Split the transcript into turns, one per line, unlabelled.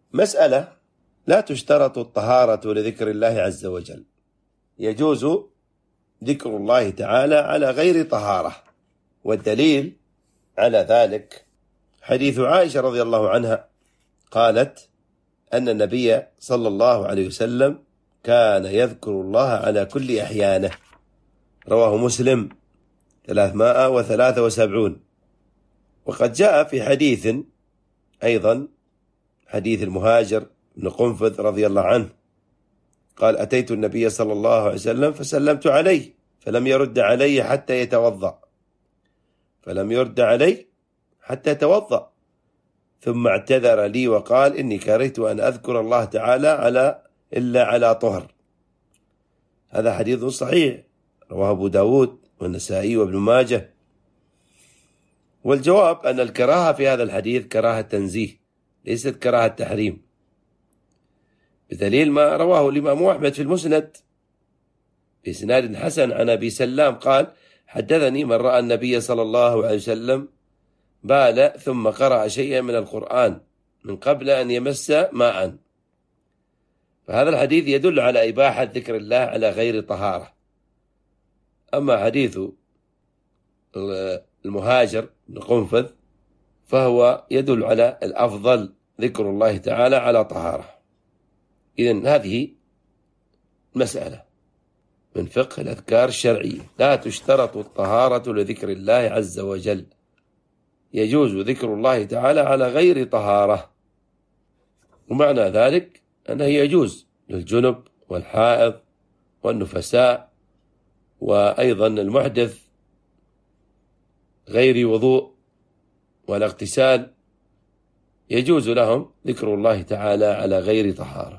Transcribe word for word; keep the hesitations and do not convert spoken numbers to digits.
مسألة: لا تشترط الطهارة لذكر الله عز وجل، يجوز ذكر الله تعالى على غير طهارة. والدليل على ذلك حديث عائشة رضي الله عنها قالت أن النبي صلى الله عليه وسلم كان يذكر الله على كل أحيانه، رواه مسلم ثلاثمائة وثلاثة وسبعون. وقد جاء في حديث أيضا، حديث المهاجر بن قنفذ رضي الله عنه قال: أتيت النبي صلى الله عليه وسلم فسلمت عليه فلم يرد علي حتى يتوضأ فلم يرد علي حتى يتوضأ ثم اعتذر لي وقال: إني كرهت أن أذكر الله تعالى على إلا على طهر. هذا حديث صحيح، رواه أبو داود والنسائي وابن ماجه. والجواب أن الكراهة في هذا الحديث كراهة تنزيه، ليست كراهة تحريم، بدليل ما رواه الإمام أحمد في المسند بإسناد حسن عن أبي سلام قال: حدثني من رأى النبي صلى الله عليه وسلم بال ثم قرأ شيئا من القرآن من قبل أن يمس ماء. فهذا الحديث يدل على إباحة ذكر الله على غير طهارة. أما حديث المهاجر بن قنفذ فهو يدل على الأفضل ذكر الله تعالى على طهارة. إذن هذه مسألة من فقه الأذكار الشرعية: لا تشترط الطهارة لذكر الله عز وجل، يجوز ذكر الله تعالى على غير طهارة. ومعنى ذلك أنه يجوز للجنب والحائض والنفساء وأيضا المحدث غير وضوء والاغتسال، يجوز لهم ذكر الله تعالى على غير طهارة.